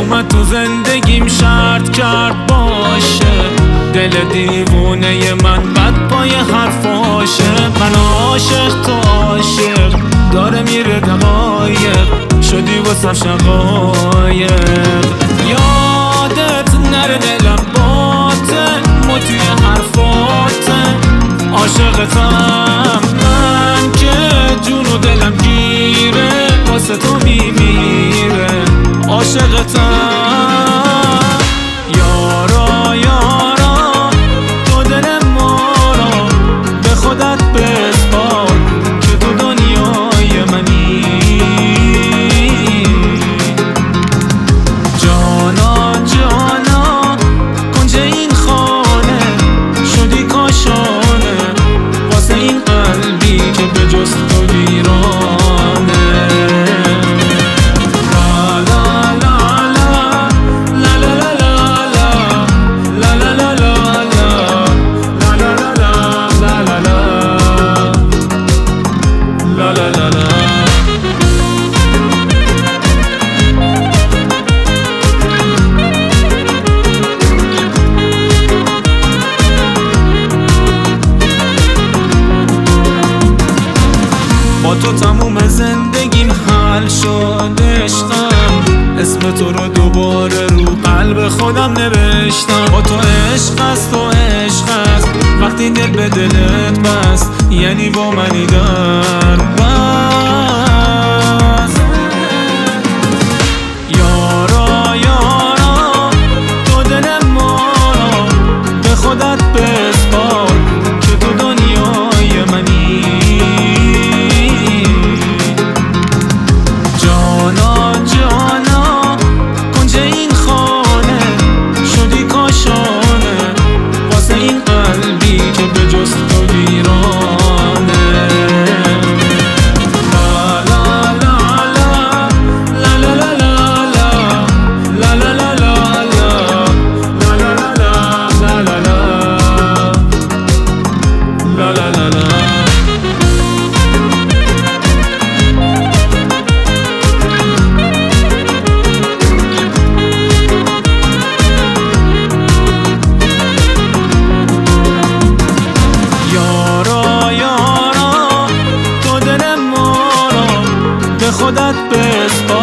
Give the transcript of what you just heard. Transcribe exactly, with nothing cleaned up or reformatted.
اومد تو زندگیم شرط کرد باشه، دل دیوونه من بد پای حرفاشه. من عاشق تو عاشق، داره میره دقایق، شدی واسم شقایق. یادت نره دلم باته، ما توی حرفاته. عاشقتم من که جون و دلم گیره، واسه تو میمیره. عاشقتم یارا یارا، تو دل ما را به خودت بسپار، که تو دنیای منی. جانا جانا کنج این خانه، شدی کاشانه واسه این قلبی که به جز تو ویرانه. با تو تموم زندگیم حل شد عشقم، اسم تو رو دوباره رو قلب خودم نوشتم. با تو عشق است و عشق است، وقتی دل به دلت بست، یعنی با منی در بست. یارا یارا، تو دل ما را به خودت بسپار، که تو دنیای منی. جانا جانا کنج این خانه، شدی کاشانه واسه این قلبی که به جز تو ویرانه. لا لا لا لا لا لا لا لا لا لا لا لا لا لا. یارا یارا، تو دل ما را به خودت بسپار،